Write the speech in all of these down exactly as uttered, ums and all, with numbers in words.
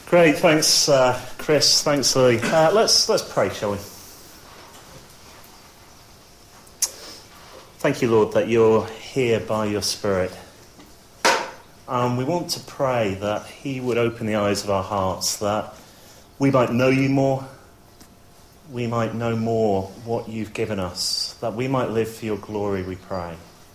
Great, thanks, uh, Chris. Thanks, Lily. Uh, let's let's pray, shall we? Thank you, Lord, that you're here by your Spirit. And we want to pray that He would open the eyes of our hearts, that we might know you more, we might know more what you've given us, that we might live for your glory, we pray.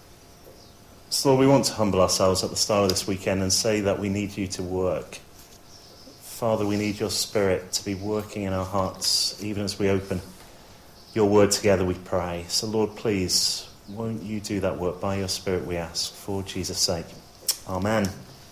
So, Lord, we want to humble ourselves at the start of this weekend and say that we need you to work. Father, we need your Spirit to be working in our hearts, even as we open your word together, we pray. So, Lord, please, won't you do that work by your Spirit, we ask, for Jesus' sake. Amen.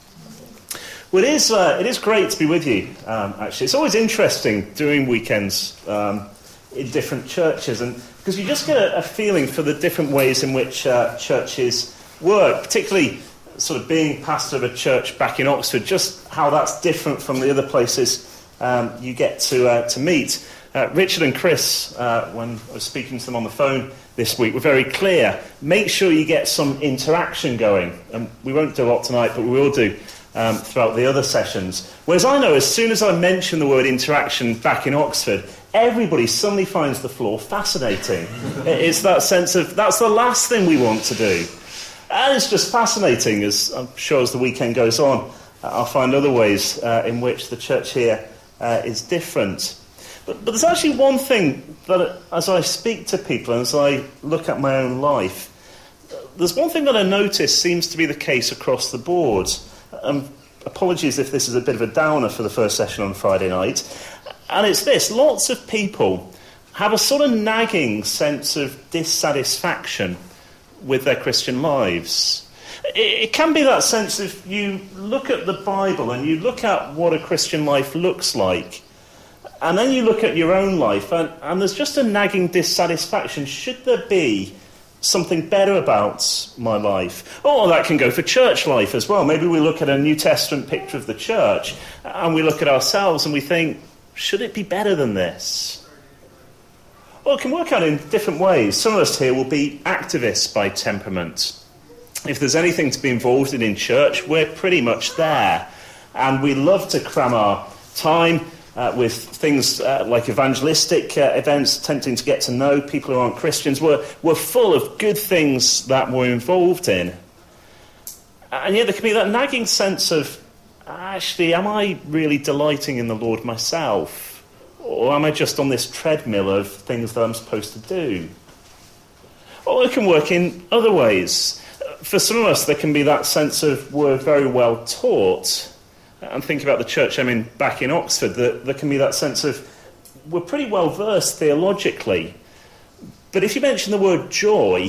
Well, it is, uh, it is great to be with you, um, actually. It's always interesting doing weekends um, in different churches, and because you just get a, a feeling for the different ways in which uh, churches work, particularly sort of being pastor of a church back in Oxford, just how that's different from the other places um, you get to uh, to meet. Uh, Richard and Chris, uh, when I was speaking to them on the phone this week, were very clear. Make sure you get some interaction going. And we won't do a lot tonight, but we will do um, throughout the other sessions. Whereas I know as soon as I mention the word interaction back in Oxford, everybody suddenly finds the floor fascinating. It's that sense of, that's the last thing we want to do. And it's just fascinating, as I'm sure as the weekend goes on, uh, I'll find other ways uh, in which the church here uh, is different. But, but there's actually one thing that, as I speak to people and as I look at my own life, there's one thing that I notice seems to be the case across the board. Um, apologies if this is a bit of a downer for the first session on Friday night. And it's this: lots of people have a sort of nagging sense of dissatisfaction with their Christian lives. It can be that sense of, you look at the Bible and you look at what a Christian life looks like, and then you look at your own life and, and there's just a nagging dissatisfaction. Should there be something better about my life? Or that can go for church life as well. Maybe we look at a New Testament picture of the church and we look at ourselves and we think, should it be better than this? Well, it can work out in different ways. Some of us here will be activists by temperament. If there's anything to be involved in in church, we're pretty much there. And we love to cram our time uh, with things uh, like evangelistic uh, events, attempting to get to know people who aren't Christians. We're, we're full of good things that we're involved in. And yet there can be that nagging sense of, actually, am I really delighting in the Lord myself? Or am I just on this treadmill of things that I'm supposed to do? Or it can work in other ways. For some of us, there can be that sense of, we're very well taught. And think about the church I'm in back in Oxford. That there can be that sense of, we're pretty well versed theologically. But if you mention the word joy,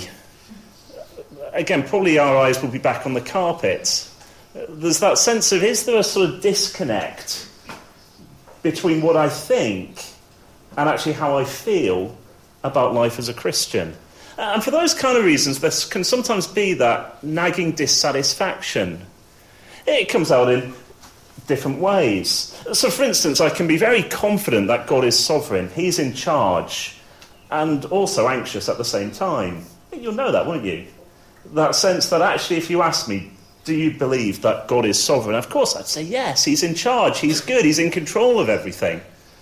again, probably our eyes will be back on the carpet. There's that sense of, is there a sort of disconnect between what I think and actually how I feel about life as a Christian? And for those kind of reasons, there can sometimes be that nagging dissatisfaction. It comes out in different ways. So, for instance, I can be very confident that God is sovereign, he's in charge, and also anxious at the same time. You'll know that, won't you? That sense that actually, if you ask me, do you believe that God is sovereign? Of course, I'd say yes, he's in charge, he's good, he's in control of everything.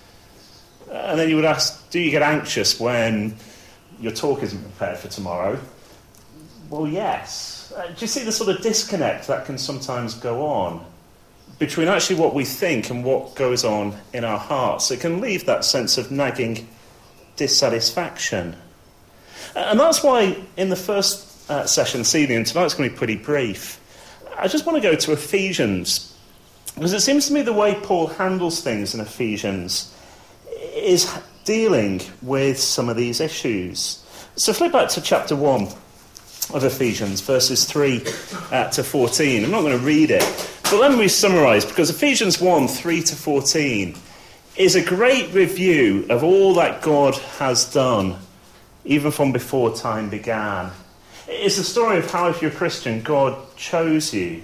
And then you would ask, do you get anxious when your talk isn't prepared for tomorrow? Well, yes. Uh, do you see the sort of disconnect that can sometimes go on between actually what we think and what goes on in our hearts? It can leave that sense of nagging dissatisfaction. And that's why in the first uh, session this evening, and tonight's going to be pretty brief, I just want to go to Ephesians, because it seems to me the way Paul handles things in Ephesians is dealing with some of these issues. So flip back to chapter one of Ephesians, verses three uh, to fourteen. I'm not going to read it, but let me summarise, because Ephesians one, three to fourteen is a great review of all that God has done, even from before time began. It's a story of how, if you're a Christian, God chose you,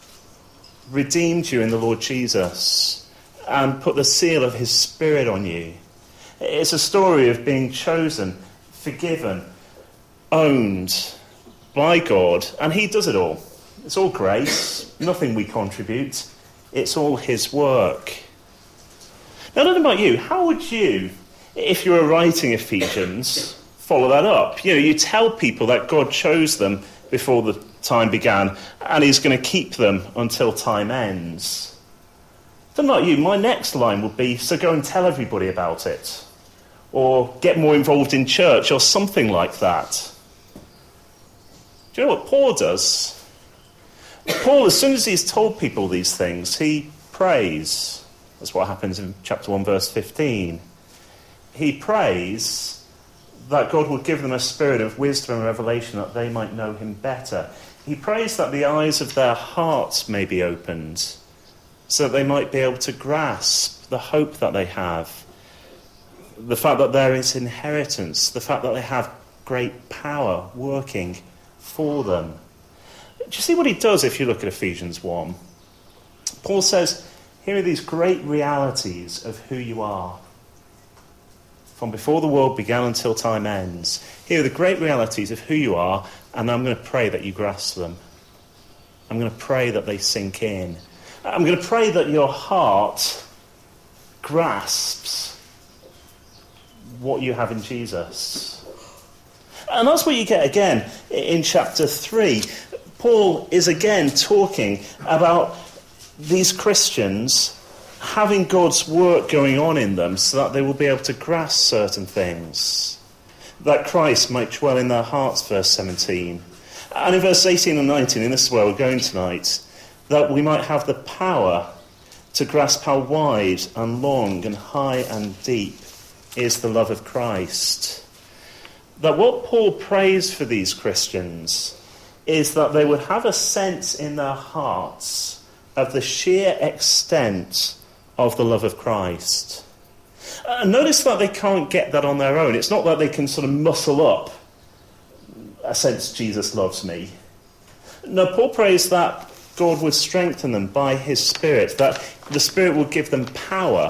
redeemed you in the Lord Jesus, and put the seal of his Spirit on you. It's a story of being chosen, forgiven, owned by God, and he does it all. It's all grace, nothing we contribute. It's all his work. Now, I don't know about you, how would you, if you were writing Ephesians, follow that up? You know, you tell people that God chose them before the time began, and he's going to keep them until time ends. I don't know about you, my next line would be, so go and tell everybody about it. Or get more involved in church, or something like that. Do you know what Paul does? Paul, as soon as he's told people these things, he prays. That's what happens in chapter one, verse fifteen. He prays that God will give them a spirit of wisdom and revelation that they might know him better. He prays that the eyes of their hearts may be opened so that they might be able to grasp the hope that they have, the fact that there is inheritance, the fact that they have great power working for them. Do you see what he does if you look at Ephesians one? Paul says, here are these great realities of who you are. From before the world began until time ends. Here are the great realities of who you are, and I'm going to pray that you grasp them. I'm going to pray that they sink in. I'm going to pray that your heart grasps what you have in Jesus. And that's what you get again in chapter three. Paul is again talking about these Christians having God's work going on in them so that they will be able to grasp certain things, that Christ might dwell in their hearts, verse seventeen. And in verse eighteen and nineteen, and this is where we're going tonight, that we might have the power to grasp how wide and long and high and deep is the love of Christ. That what Paul prays for these Christians is that they would have a sense in their hearts of the sheer extent of the love of Christ. And notice that they can't get that on their own. It's not that they can sort of muscle up a sense Jesus loves me. No, Paul prays that God would strengthen them by his Spirit, that the Spirit will give them power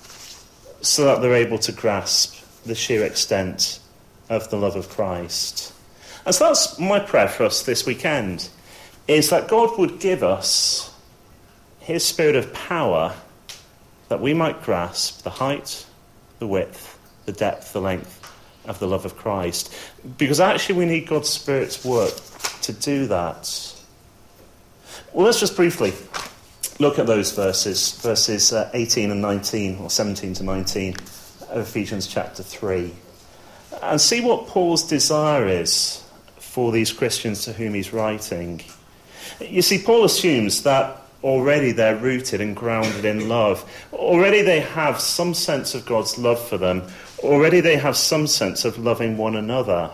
so that they're able to grasp the sheer extent of the love of Christ. And so that's my prayer for us this weekend, is that God would give us his Spirit of power that we might grasp the height, the width, the depth, the length of the love of Christ. Because actually we need God's Spirit's work to do that. Well, let's just briefly look at those verses, verses uh, eighteen and nineteen, or seventeen to nineteen of Ephesians chapter three, and see what Paul's desire is for these Christians to whom he's writing. You see, Paul assumes that already they're rooted and grounded in love. Already they have some sense of God's love for them. Already they have some sense of loving one another.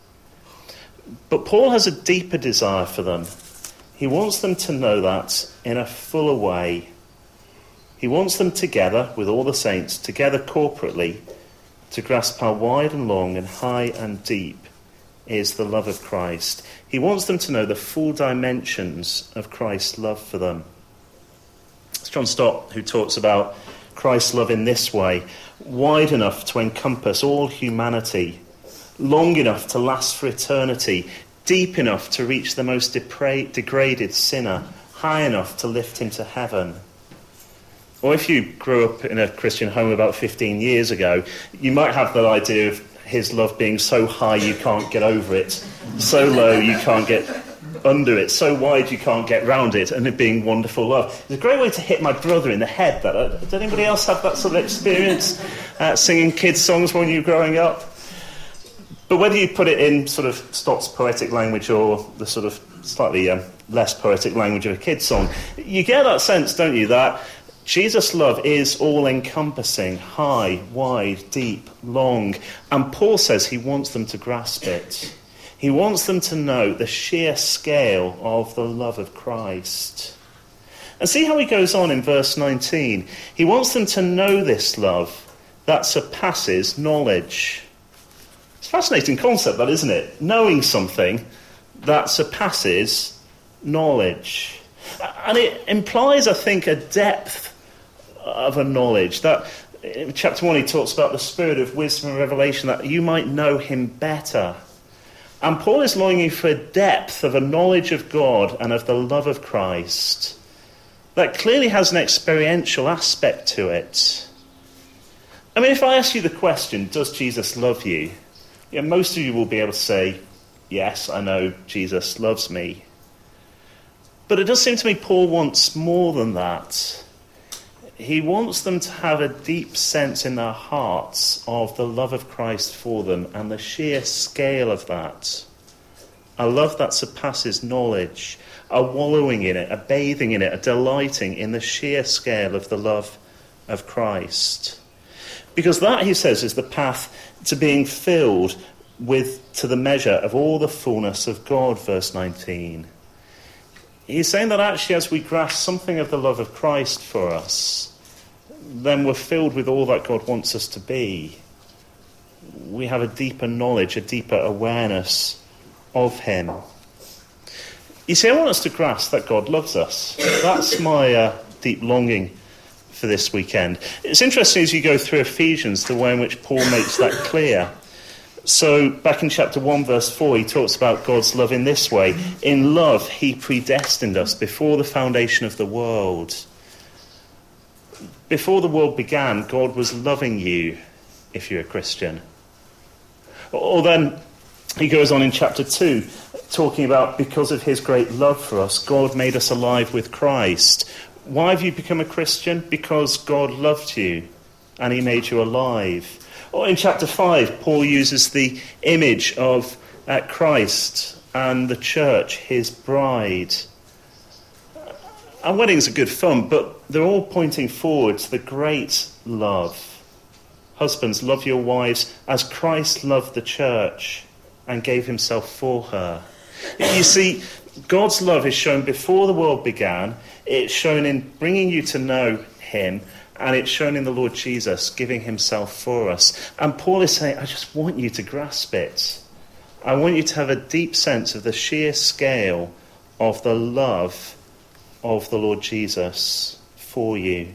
But Paul has a deeper desire for them. He wants them to know that in a fuller way. He wants them together with all the saints, together corporately, to grasp how wide and long and high and deep is the love of Christ. He wants them to know the full dimensions of Christ's love for them. It's John Stott who talks about Christ's love in this way: wide enough to encompass all humanity, long enough to last for eternity, deep enough to reach the most depra- degraded sinner, high enough to lift him to heaven. Or if you grew up in a Christian home about fifteen years ago, you might have that idea of his love being so high you can't get over it, so low you can't get under it, so wide you can't get round it, and it being wonderful love. It's a great way to hit my brother in the head. That uh, did anybody else have that sort of experience, uh, singing kids' songs when you were growing up? But whether you put it in sort of Stott's poetic language or the sort of slightly um, less poetic language of a kid's song, you get that sense, don't you, that Jesus' love is all-encompassing, high, wide, deep, long. And Paul says he wants them to grasp it. He wants them to know the sheer scale of the love of Christ. And see how he goes on in verse nineteen. He wants them to know this love that surpasses knowledge. It's a fascinating concept, that, isn't it? Knowing something that surpasses knowledge. And it implies, I think, a depth of a knowledge. That in chapter one he talks about the spirit of wisdom and revelation, that you might know him better. And Paul is longing for a depth of a knowledge of God and of the love of Christ that clearly has an experiential aspect to it. I mean, if I ask you the question, does Jesus love you? Yeah, most of you will be able to say, yes, I know Jesus loves me. But it does seem to me Paul wants more than that. He wants them to have a deep sense in their hearts of the love of Christ for them and the sheer scale of that. A love that surpasses knowledge, a wallowing in it, a bathing in it, a delighting in the sheer scale of the love of Christ. Because that, he says, is the path to being filled with, to the measure of all the fullness of God, verse nineteen. He's saying that actually as we grasp something of the love of Christ for us, then we're filled with all that God wants us to be. We have a deeper knowledge, a deeper awareness of him. You see, I want us to grasp that God loves us. That's my uh, deep longing for this weekend. It's interesting as you go through Ephesians, the way in which Paul makes that clear. So back in chapter one, verse four, he talks about God's love in this way. In love, he predestined us before the foundation of the world. Before the world began, God was loving you, if you're a Christian. Or then he goes on in chapter two, talking about because of his great love for us, God made us alive with Christ. Why have you become a Christian? Because God loved you and he made you alive. Or in chapter five, Paul uses the image of uh, Christ and the church, his bride. And weddings are good fun, but they're all pointing forward to the great love. Husbands, love your wives as Christ loved the church and gave himself for her. You see, God's love is shown before the world began. It's shown in bringing you to know him, and it's shown in the Lord Jesus giving himself for us. And Paul is saying, I just want you to grasp it. I want you to have a deep sense of the sheer scale of the love of the Lord Jesus for you.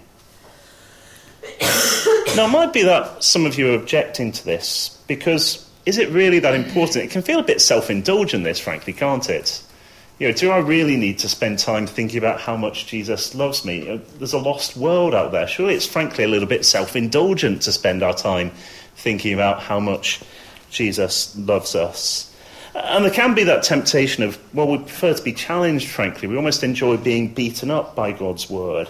Now, it might be that some of you are objecting to this, because is it really that important? It can feel a bit self-indulgent, this, frankly, can't it? You know, do I really need to spend time thinking about how much Jesus loves me? You know, there's a lost world out there. Surely it's frankly a little bit self-indulgent to spend our time thinking about how much Jesus loves us. And there can be that temptation of, well, we prefer to be challenged, frankly. We almost enjoy being beaten up by God's word.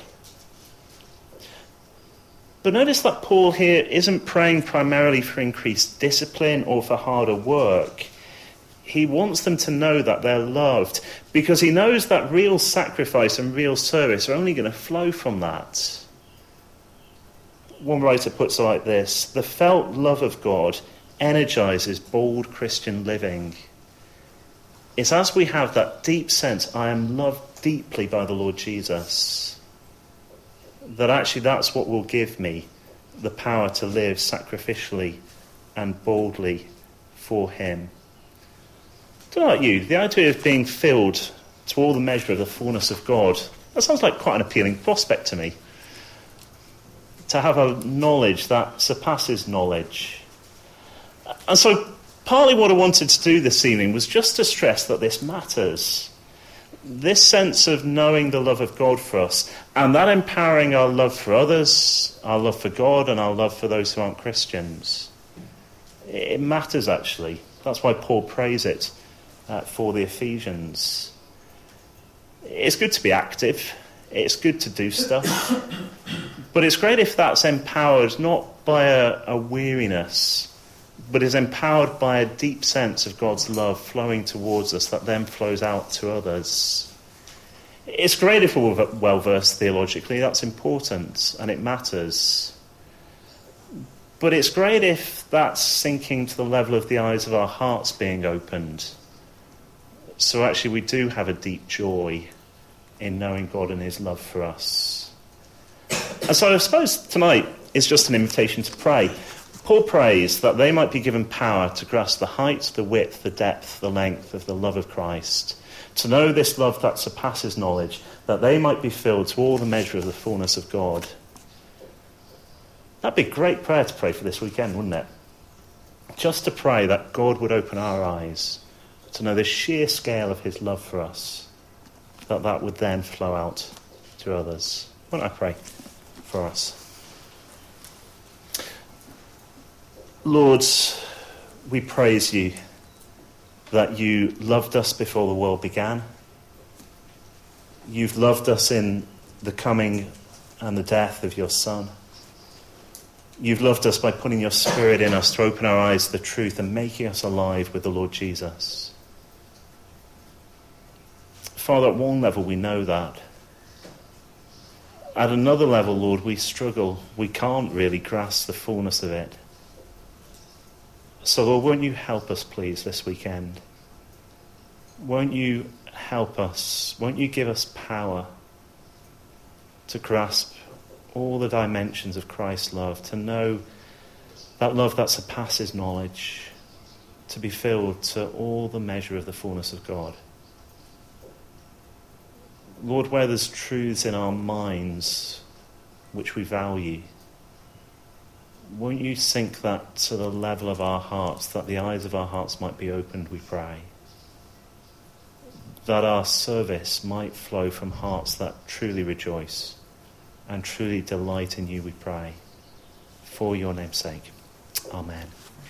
But notice that Paul here isn't praying primarily for increased discipline or for harder work. He wants them to know that they're loved, because he knows that real sacrifice and real service are only going to flow from that. One writer puts it like this: the felt love of God energizes bold Christian living. It's as we have that deep sense, I am loved deeply by the Lord Jesus, that actually that's what will give me the power to live sacrificially and boldly for him. I don't know about you, the idea of being filled to all the measure of the fullness of God, that sounds like quite an appealing prospect to me. To have a knowledge that surpasses knowledge. And so partly what I wanted to do this evening was just to stress that this matters. This sense of knowing the love of God for us, and that empowering our love for others, our love for God, and our love for those who aren't Christians. It matters, actually. That's why Paul prays it uh, for the Ephesians. It's good to be active. It's good to do stuff. But it's great if that's empowered not by a, a weariness, but is empowered by a deep sense of God's love flowing towards us that then flows out to others. It's great if we're well-versed theologically. That's important, and it matters. But it's great if that's sinking to the level of the eyes of our hearts being opened. So actually we do have a deep joy in knowing God and his love for us. And so I suppose tonight is just an invitation to pray. Paul prays that they might be given power to grasp the height, the width, the depth, the length of the love of Christ, to know this love that surpasses knowledge, that they might be filled to all the measure of the fullness of God. That'd be a great prayer to pray for this weekend, wouldn't it? Just to pray that God would open our eyes to know the sheer scale of his love for us, that that would then flow out to others. Why don't I pray for us? Lord, we praise you that you loved us before the world began. You've loved us in the coming and the death of your Son. You've loved us by putting your Spirit in us to open our eyes to the truth and making us alive with the Lord Jesus. Father, at one level we know that. At another level, Lord, we struggle. We can't really grasp the fullness of it. So, Lord, won't you help us, please, this weekend? Won't you help us? Won't you give us power to grasp all the dimensions of Christ's love, to know that love that surpasses knowledge, to be filled to all the measure of the fullness of God? Lord, where there's truths in our minds which we value, won't you sink that to the level of our hearts, that the eyes of our hearts might be opened, we pray. That our service might flow from hearts that truly rejoice and truly delight in you, we pray. For your name's sake. Amen.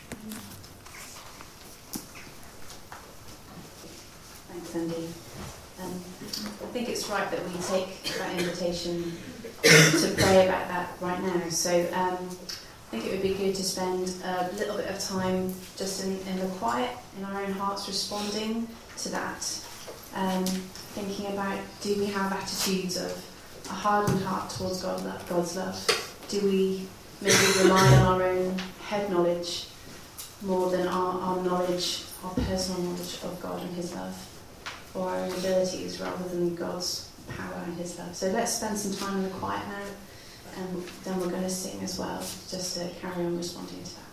Thanks, Andy. Um, I think it's right that we take that invitation to pray about that right now. So um, I think it would be good to spend a little bit of time just in, in the quiet, in our own hearts, responding to that. Um, thinking about, do we have attitudes of a hardened heart towards God, God's love? Do we maybe rely on our own head knowledge more than our, our knowledge, our personal knowledge of God and his love? Or our own abilities rather than God's power and his love. So let's spend some time in the quiet now, and then we're going to sing as well, just to carry on responding to that.